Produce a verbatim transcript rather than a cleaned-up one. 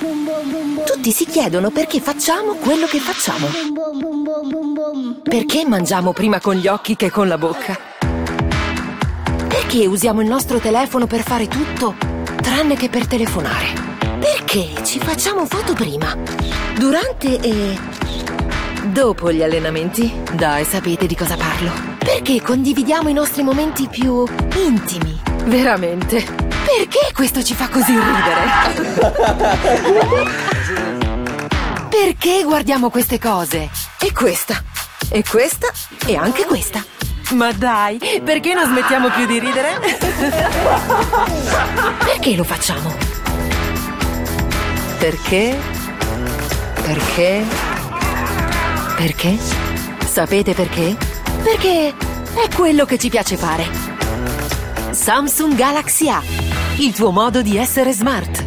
Tutti si chiedono perché facciamo quello che facciamo. Perché mangiamo prima con gli occhi che con la bocca? Perché usiamo il nostro telefono per fare tutto, tranne che per telefonare? Perché ci facciamo foto prima, durante e dopo gli allenamenti? Dai, sapete di cosa parlo. Perché condividiamo i nostri momenti più intimi? Veramente? Perché questo ci fa così ridere? Perché guardiamo queste cose? E questa? E questa? E anche questa? Ma dai, perché non smettiamo più di ridere? Perché lo facciamo? Perché? Perché? Perché? Sapete perché? Perché è quello che ci piace fare. Samsung Galaxy A, il tuo modo di essere smart.